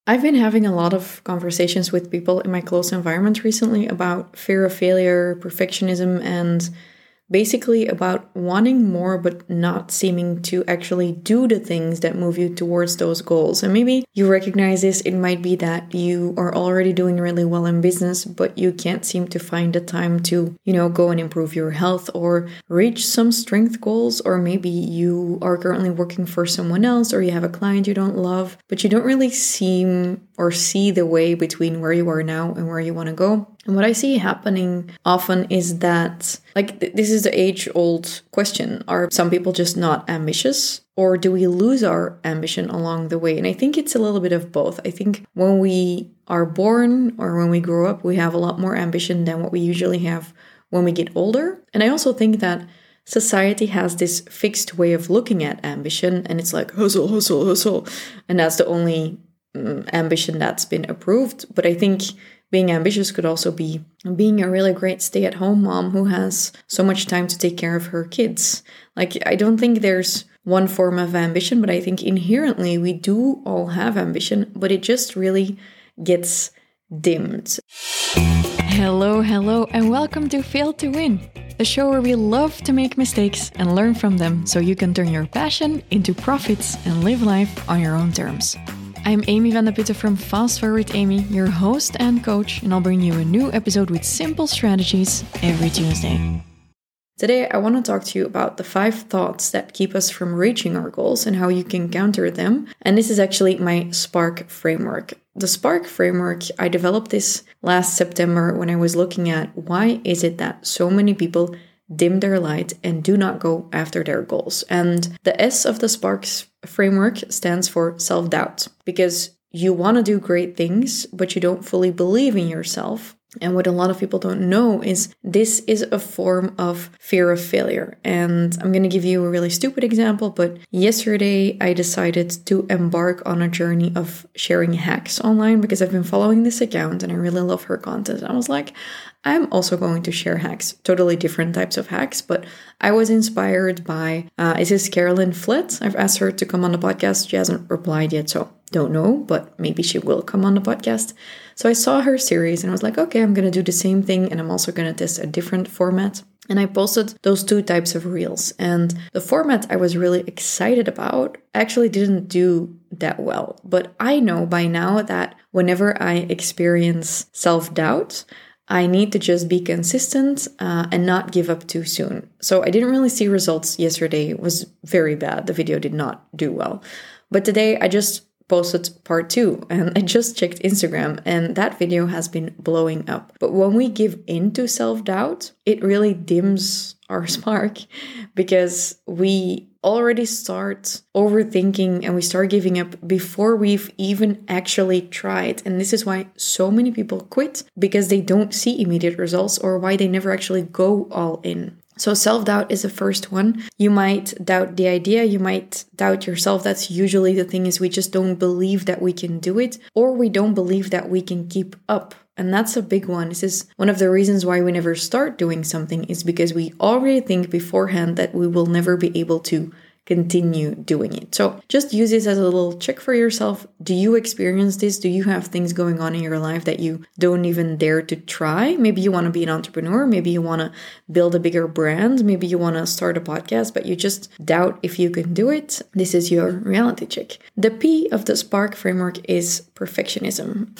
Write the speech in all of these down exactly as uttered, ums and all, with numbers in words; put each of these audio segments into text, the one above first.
I've been having a lot of conversations with people in my close environment recently about fear of failure, perfectionism, and basically about wanting more but not seeming to actually do the things that move you towards those goals. And maybe you recognize this. It might be that you are already doing really well in business, but you can't seem to find the time to, you know, go and improve your health or reach some strength goals. Or maybe you are currently working for someone else, or you have a client you don't love, but you don't really seem or see the way between where you are now and where you want to go. And what I see happening often is that, like, th- this is the age-old question. Are some people just not ambitious? Or do we lose our ambition along the way? And I think it's a little bit of both. I think when we are born or when we grow up, we have a lot more ambition than what we usually have when we get older. And I also think that society has this fixed way of looking at ambition, and it's like hustle, hustle, hustle. And that's the only um, ambition that's been approved. But I think being ambitious could also be being a really great stay-at-home mom who has so much time to take care of her kids. Like, I don't think there's one form of ambition, but I think inherently we do all have ambition, but it just really gets dimmed. Hello, hello, and welcome to Fail to Win, the show where we love to make mistakes and learn from them so you can turn your passion into profits and live life on your own terms. I'm Amy van de Putte from Fast Forward Amy, your host and coach, and I'll bring you a new episode with simple strategies every Tuesday. Today, I want to talk to you about the five thoughts that keep us from reaching our goals and how you can counter them. And this is actually my SPARK framework. The SPARK framework, I developed this last September when I was looking at why is it that so many people dim their light and do not go after their goals. And the S of the SPARK's framework stands for self-doubt, because you want to do great things, but you don't fully believe in yourself. And what a lot of people don't know is this is a form of fear of failure. And I'm going to give you a really stupid example, but yesterday I decided to embark on a journey of sharing hacks online because I've been following this account and I really love her content. I was like, I'm also going to share hacks, totally different types of hacks, but I was inspired by, uh, is this Carolyn Flett? I've asked her to come on the podcast. She hasn't replied yet, so don't know, but maybe she will come on the podcast. So I saw her series and I was like, okay, I'm going to do the same thing. And I'm also going to test a different format. And I posted those two types of reels. And the format I was really excited about actually didn't do that well. But I know by now that whenever I experience self-doubt, I need to just be consistent uh, and not give up too soon. So I didn't really see results yesterday. It was very bad. The video did not do well. But today I just posted part two and I just checked Instagram and that video has been blowing up. But when we give in to self-doubt, it really dims our spark because we already start overthinking and we start giving up before we've even actually tried. And this is why so many people quit, because they don't see immediate results or why they never actually go all in. So self-doubt is the first one. You might doubt the idea. You might doubt yourself. That's usually the thing, is we just don't believe that we can do it, or we don't believe that we can keep up. And that's a big one. This is one of the reasons why we never start doing something, is because we already think beforehand that we will never be able to continue doing it. So just use this as a little check for yourself. Do you experience this? Do you have things going on in your life that you don't even dare to try? Maybe you want to be an entrepreneur. Maybe you want to build a bigger brand. Maybe you want to start a podcast, but you just doubt if you can do it. This is your reality check. The P of the SPARK framework is perfectionism.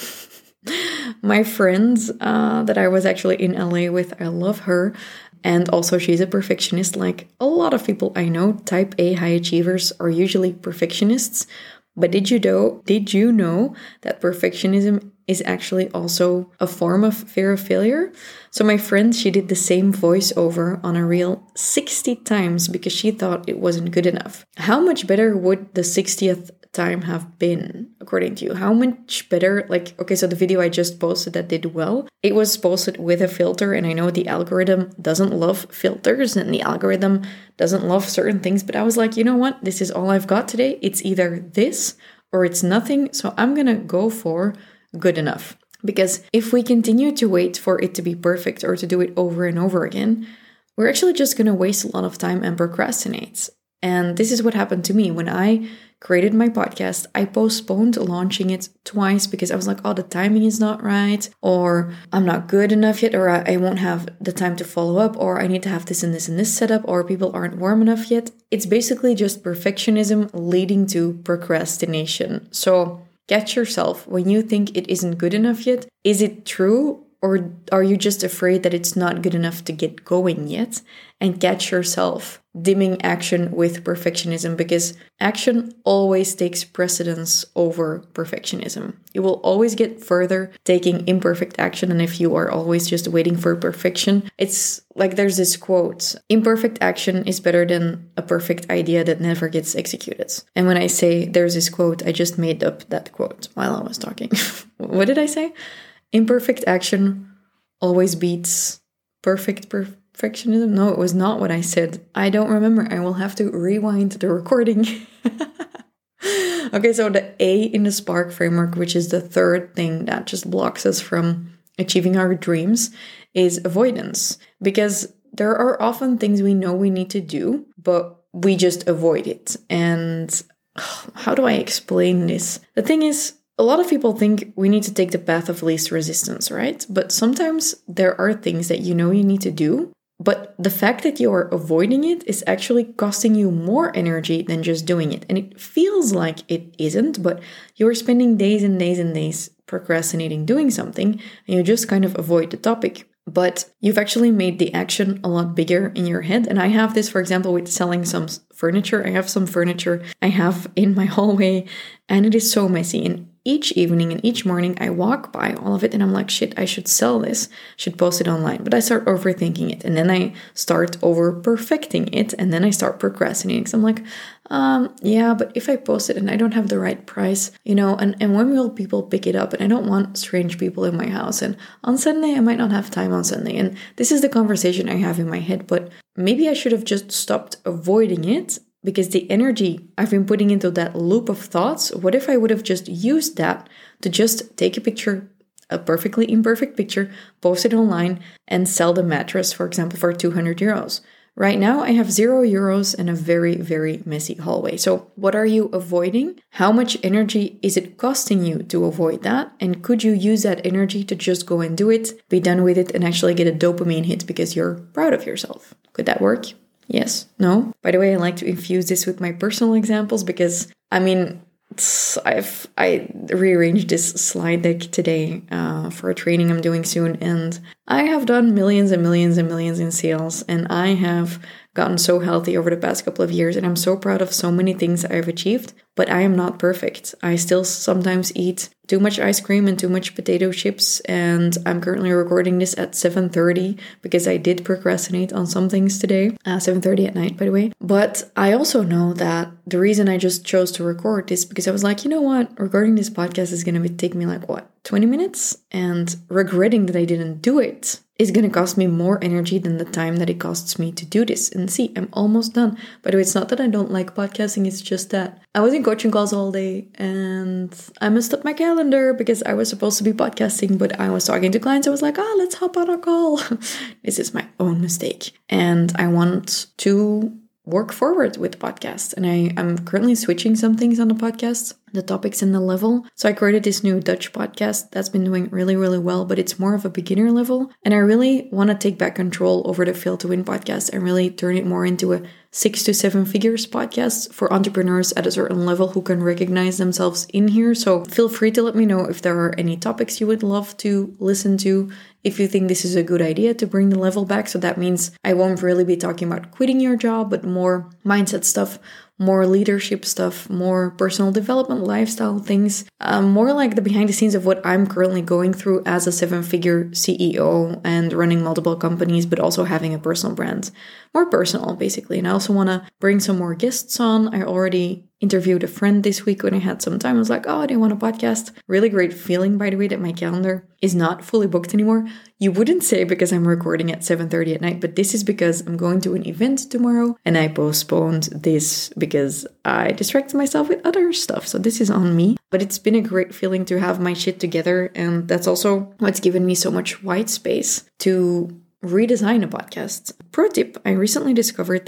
My friend uh, that I was actually in L A with, I love her. And also she's a perfectionist. Like a lot of people I know, type A high achievers are usually perfectionists. But did you know, did you know that perfectionism is actually also a form of fear of failure? So my friend, she did the same voiceover on a reel sixty times because she thought it wasn't good enough. How much better would the sixtieth time have been, according to you? How much better? Like, okay, so the video I just posted that did well, it was posted with a filter, and I know the algorithm doesn't love filters and the algorithm doesn't love certain things, but I was like, you know what? This is all I've got today. It's either this or it's nothing. So I'm gonna go for good enough. Because if we continue to wait for it to be perfect or to do it over and over again, we're actually just gonna waste a lot of time and procrastinate. And this is what happened to me. When I created my podcast, I postponed launching it twice because I was like, oh, the timing is not right, or I'm not good enough yet, or I won't have the time to follow up, or I need to have this and this and this set up, or people aren't warm enough yet. It's basically just perfectionism leading to procrastination. So catch yourself when you think it isn't good enough yet. Is it true? Or are you just afraid that it's not good enough to get going yet? And catch yourself dimming action with perfectionism, because action always takes precedence over perfectionism. You will always get further taking imperfect action than if you are always just waiting for perfection. It's like there's this quote, imperfect action is better than a perfect idea that never gets executed. And when I say there's this quote, I just made up that quote while I was talking. What did I say? Imperfect action always beats perfect perfectionism. No, it was not what I said. I don't remember. I will have to rewind the recording. Okay, so the A in the Spark framework, which is the third thing that just blocks us from achieving our dreams, is avoidance. Because there are often things we know we need to do, but we just avoid it. And oh, how do I explain this? The thing is, a lot of people think we need to take the path of least resistance, right? But sometimes there are things that you know you need to do, but the fact that you are avoiding it is actually costing you more energy than just doing it. And it feels like it isn't, but you're spending days and days and days procrastinating doing something, and you just kind of avoid the topic. But you've actually made the action a lot bigger in your head. And I have this, for example, with selling some furniture. I have some furniture I have in my hallway, and it is so messy. And each evening and each morning I walk by all of it and I'm like, shit, I should sell this, should post it online. But I start overthinking it, and then I start over perfecting it, and then I start procrastinating. So I'm like, um, yeah, but if I post it and I don't have the right price, you know, and, and when will people pick it up? And I don't want strange people in my house. And on Sunday, I might not have time on Sunday. And this is the conversation I have in my head, but maybe I should have just stopped avoiding it. Because the energy I've been putting into that loop of thoughts, what if I would have just used that to just take a picture, a perfectly imperfect picture, post it online, and sell the mattress, for example, for two hundred euros? Right now, I have zero euros and a very, very messy hallway. So what are you avoiding? How much energy is it costing you to avoid that? And could you use that energy to just go and do it, be done with it, and actually get a dopamine hit because you're proud of yourself? Could that work? Yes? No? By the way, I like to infuse this with my personal examples because, I mean, I've I rearranged this slide deck today uh, for a training I'm doing soon, and I have done millions and millions and millions in sales, and I have gotten so healthy over the past couple of years, and I'm so proud of so many things I've achieved, but I am not perfect. I still sometimes eat too much ice cream and too much potato chips, and I'm currently recording this at seven thirty because I did procrastinate on some things today, uh, seven thirty at night, by the way. But I also know that the reason I just chose to record is because I was like, you know what, recording this podcast is going to take me like, what, twenty minutes? And regretting that I didn't do it is going to cost me more energy than the time that it costs me to do this. And see, I'm almost done. By the way, it's not that I don't like podcasting, it's just that I was in coaching calls all day and I messed up my calendar because I was supposed to be podcasting, but I was talking to clients. I was like, oh, let's hop on a call. This is my own mistake. And I want to work forward with podcasts. And I am currently switching some things on the podcast, the topics and the level. So I created this new Dutch podcast that's been doing really, really well, but it's more of a beginner level. And I really want to take back control over the Fail to Win podcast and really turn it more into a six to seven figures podcast for entrepreneurs at a certain level who can recognize themselves in here. So feel free to let me know if there are any topics you would love to listen to, if you think this is a good idea to bring the level back. So that means I won't really be talking about quitting your job, but more mindset stuff, more leadership stuff, more personal development, lifestyle things, um, more like the behind the scenes of what I'm currently going through as a seven-figure C E O and running multiple companies, but also having a personal brand. More personal, basically. And I also want to bring some more guests on. I already interviewed a friend this week when I had some time. I was like, oh, do you want a podcast? Really great feeling, by the way, that my calendar is not fully booked anymore. You wouldn't say because I'm recording at seven thirty at night, but this is because I'm going to an event tomorrow and I postponed this because I distracted myself with other stuff. So this is on me. But it's been a great feeling to have my shit together. And that's also what's given me so much white space to redesign a podcast. Pro tip, I recently discovered that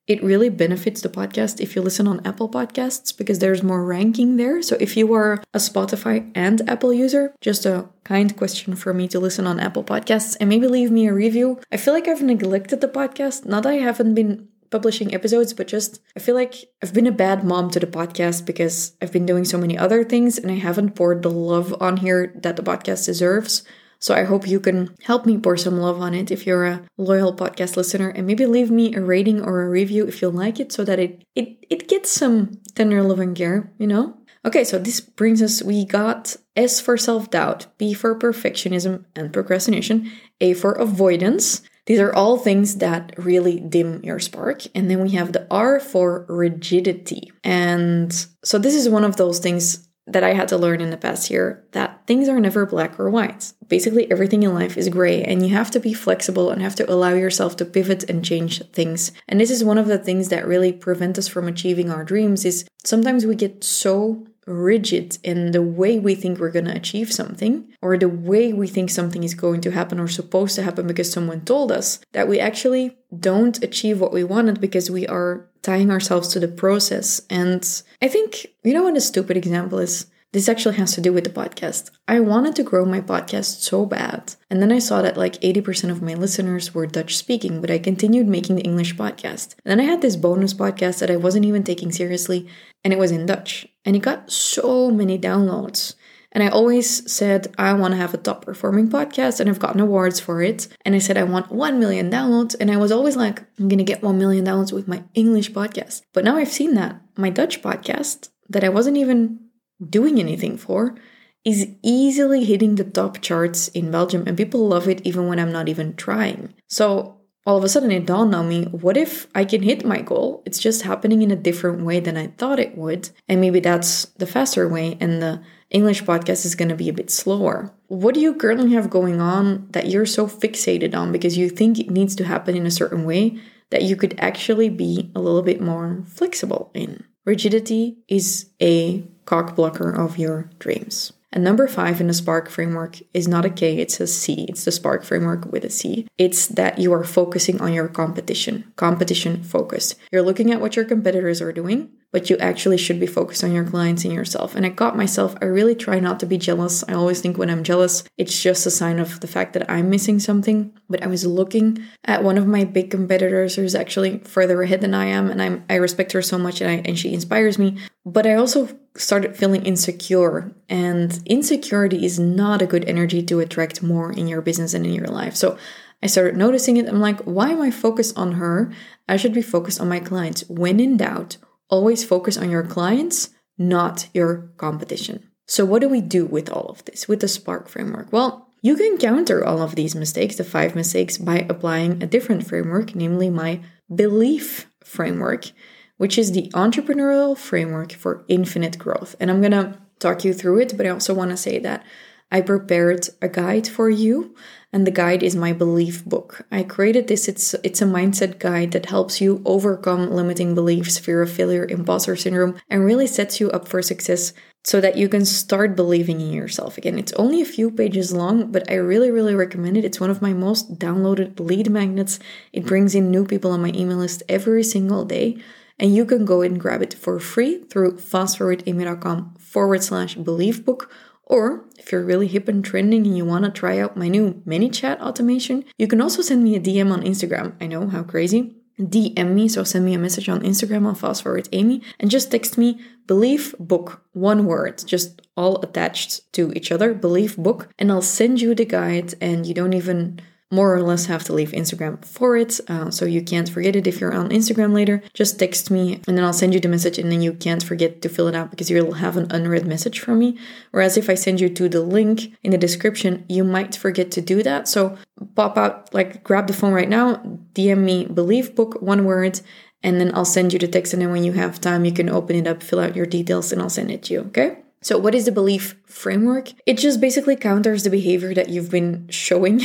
it really benefits the podcast if you listen on Apple Podcasts because there's more ranking there. So if you are a Spotify and Apple user, just a kind question for me to listen on Apple Podcasts and maybe leave me a review. I feel like I've neglected the podcast. Not that I haven't been publishing episodes, but just I feel like I've been a bad mom to the podcast because I've been doing so many other things and I haven't poured the love on here that the podcast deserves. So I hope you can help me pour some love on it if you're a loyal podcast listener, and maybe leave me a rating or a review if you like it so that it it, it gets some tender love and care, you know? Okay, so this brings us, we got S for self-doubt, P for perfectionism and procrastination, A for avoidance. These are all things that really dim your spark. And then we have the R for rigidity. And so this is one of those things that I had to learn in the past year, that things are never black or white. Basically, everything in life is gray, and you have to be flexible and have to allow yourself to pivot and change things. And this is one of the things that really prevent us from achieving our dreams, is sometimes we get so rigid in the way we think we're going to achieve something, or the way we think something is going to happen or supposed to happen because someone told us, that we actually don't achieve what we wanted because we are tying ourselves to the process. And I think, you know what a stupid example is? This actually has to do with the podcast. I wanted to grow my podcast so bad. And then I saw that like eighty percent of my listeners were Dutch speaking, but I continued making the English podcast. And then I had this bonus podcast that I wasn't even taking seriously, and it was in Dutch. And it got so many downloads. And I always said, I want to have a top performing podcast, and I've gotten awards for it. And I said, I want one million downloads. And I was always like, I'm going to get one million downloads with my English podcast. But now I've seen that my Dutch podcast that I wasn't even doing anything for is easily hitting the top charts in Belgium, and people love it even when I'm not even trying. So all of a sudden it dawned on me, what if I can hit my goal? It's just happening in a different way than I thought it would. And maybe that's the faster way, and the English podcast is going to be a bit slower. What do you currently have going on that you're so fixated on because you think it needs to happen in a certain way that you could actually be a little bit more flexible in? Rigidity is a cock blocker of your dreams. And number five in the SPARK framework is not a K, it's a C. It's the SPARK framework with a C. It's that you are focusing on your competition. Competition focused. You're looking at what your competitors are doing, but you actually should be focused on your clients and yourself. And I caught myself, I really try not to be jealous. I always think when I'm jealous, it's just a sign of the fact that I'm missing something. But I was looking at one of my big competitors who's actually further ahead than I am. And I'm, I respect her so much, and, I, and she inspires me. But I also started feeling insecure. And insecurity is not a good energy to attract more in your business and in your life. So I started noticing it. I'm like, why am I focused on her? I should be focused on my clients. When in doubt, always focus on your clients, not your competition. So what do we do with all of this, with the SPARK framework? Well, you can counter all of these mistakes, the five mistakes, by applying a different framework, namely my belief framework, which is the entrepreneurial framework for infinite growth. And I'm going to talk you through it, but I also want to say that I prepared a guide for you, and the guide is my belief book. I created this, it's it's a mindset guide that helps you overcome limiting beliefs, fear of failure, imposter syndrome, and really sets you up for success so that you can start believing in yourself again. It's only a few pages long, but I really, really recommend it. It's one of my most downloaded lead magnets. It brings in new people on my email list every single day. And you can go and grab it for free through fastforwardamy.com forward slash belief book. Or if you're really hip and trending and you want to try out my new ManyChat automation, you can also send me a D M on Instagram. I know, how crazy. D M me, so send me a message on Instagram on fastforwardamy and just text me belief book, one word, just all attached to each other, belief book, and I'll send you the guide, and you don't even more or less have to leave Instagram for it, uh, so you can't forget it if you're on Instagram later. Just text me and then I'll send you the message, and then you can't forget to fill it out because you'll have an unread message from me. Whereas if I send you to the link in the description, you might forget to do that. So pop out, like grab the phone right now, D M me belief book, one word, and then I'll send you the text, and then when you have time, you can open it up, fill out your details, and I'll send it to you, okay? So what is the belief framework? It just basically counters the behavior that you've been showing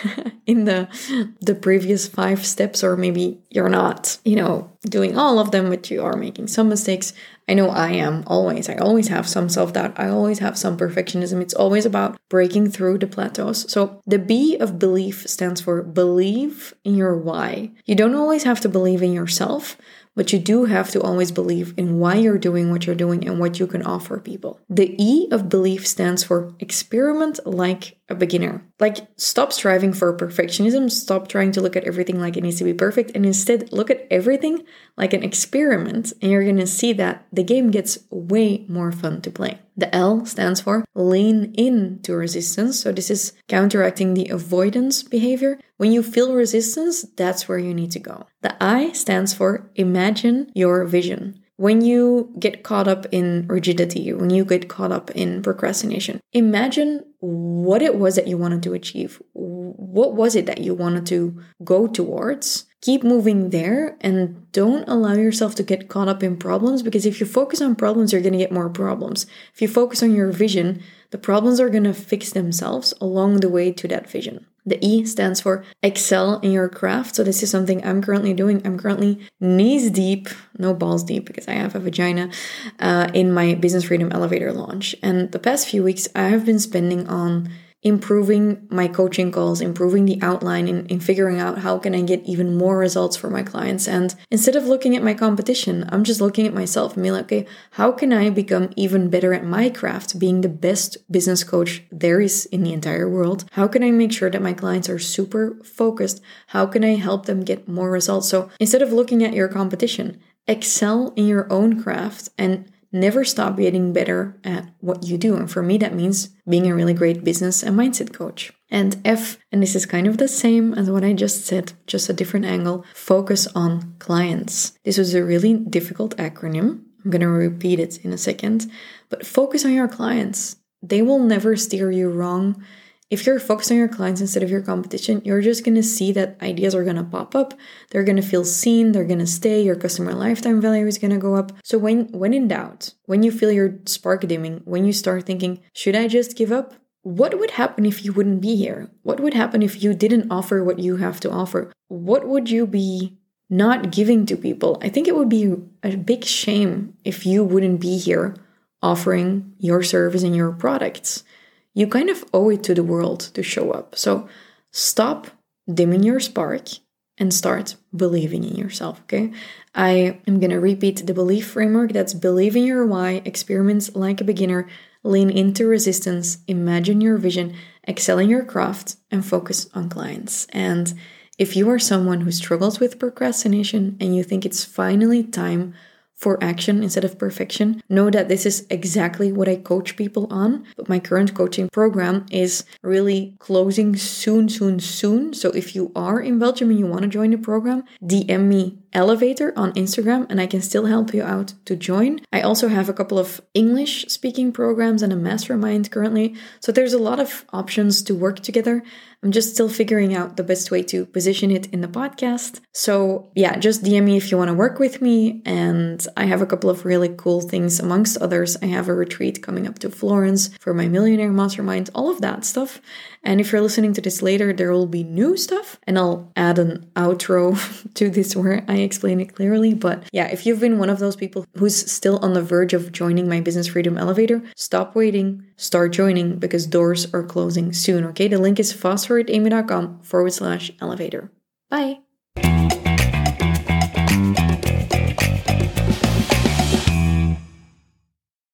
in the the previous five steps, or maybe you're not, you know, doing all of them, but you are making some mistakes. I know I am always. I always have some self-doubt. I always have some perfectionism. It's always about breaking through the plateaus. So the B of belief stands for believe in your why. You don't always have to believe in yourself, but you do have to always believe in why you're doing what you're doing and what you can offer people. The E of belief stands for experiment like a beginner. Like, stop striving for perfectionism. Stop trying to look at everything like it needs to be perfect, and instead look at everything like an experiment, and you're going to see that the game gets way more fun to play. The L stands for lean into resistance. So this is counteracting the avoidance behavior. When you feel resistance, that's where you need to go. The I stands for imagine your vision. When you get caught up in rigidity, when you get caught up in procrastination, imagine what it was that you wanted to achieve. What was it that you wanted to go towards? Keep moving there and don't allow yourself to get caught up in problems, because if you focus on problems, you're going to get more problems. If you focus on your vision, the problems are going to fix themselves along the way to that vision. The E stands for excel in your craft. So this is something I'm currently doing. I'm currently knees deep, no balls deep because I have a vagina, uh, in my Business Freedom Elevator launch. And the past few weeks I have been spending on improving my coaching calls, improving the outline, and in figuring out how can I get even more results for my clients. And instead of looking at my competition, I'm just looking at myself and being like, okay, how can I become even better at my craft, being the best business coach there is in the entire world? How can I make sure that my clients are super focused? How can I help them get more results? So instead of looking at your competition, excel in your own craft and never stop getting better at what you do. And for me, that means being a really great business and mindset coach. And F, and this is kind of the same as what I just said, just a different angle, focus on clients. This was a really difficult acronym. I'm going to repeat it in a second, but focus on your clients. They will never steer you wrong. If you're focused on your clients instead of your competition, you're just going to see that ideas are going to pop up. They're going to feel seen. They're going to stay. Your customer lifetime value is going to go up. So when, when in doubt, when you feel your spark dimming, when you start thinking, should I just give up? What would happen if you wouldn't be here? What would happen if you didn't offer what you have to offer? What would you be not giving to people? I think it would be a big shame if you wouldn't be here offering your service and your products. You kind of owe it to the world to show up. So stop dimming your spark and start believing in yourself, okay? I am going to repeat the belief framework. That's believe in your why, experiment like a beginner, lean into resistance, imagine your vision, excel in your craft, and focus on clients. And if you are someone who struggles with procrastination and you think it's finally time for action instead of perfection, know that this is exactly what I coach people on. But my current coaching program is really closing soon, soon, soon. So if you are in Belgium and you want to join the program, D M me Elevator on Instagram and I can still help you out to join. I also have a couple of English speaking programs and a mastermind currently. So there's a lot of options to work together. I'm just still figuring out the best way to position it in the podcast. So yeah, just D M me if you want to work with me. And I have a couple of really cool things. Amongst others, I have a retreat coming up to Florence for my Millionaire Mastermind, all of that stuff. And if you're listening to this later, there will be new stuff. And I'll add an outro to this where I explain it clearly. But yeah, if you've been one of those people who's still on the verge of joining my Business Freedom Elevator, stop waiting, start joining, because doors are closing soon, okay? The link is fastforwardamy.com forward slash elevator. Bye.